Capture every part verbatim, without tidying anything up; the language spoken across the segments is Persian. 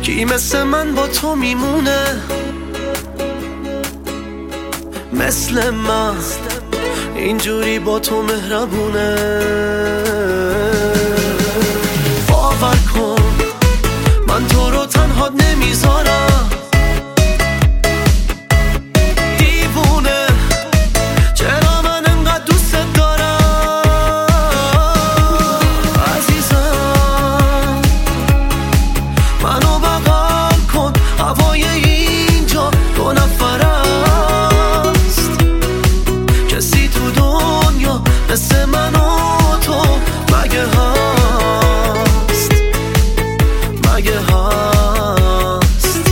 کی مثل من با تو میمونه، مثل من اینجوری با تو مهربونه. باور کن من تو رو تنها نمیذارم، دیوونه چرا من انقدر دوست دارم. عزیزم منو بغل کن، هوای اینجا دو نفر است، کسی تو دنیا مثل من و تو مگه هست، مگه هست.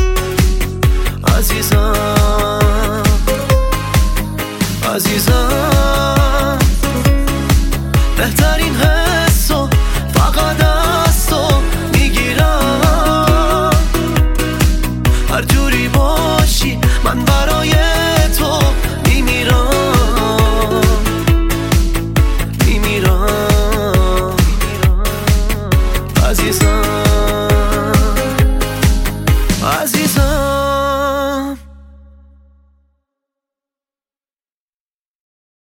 عزیزم عزیزم بهترین حسو فقط از تو میگیرم، هر جوری باشی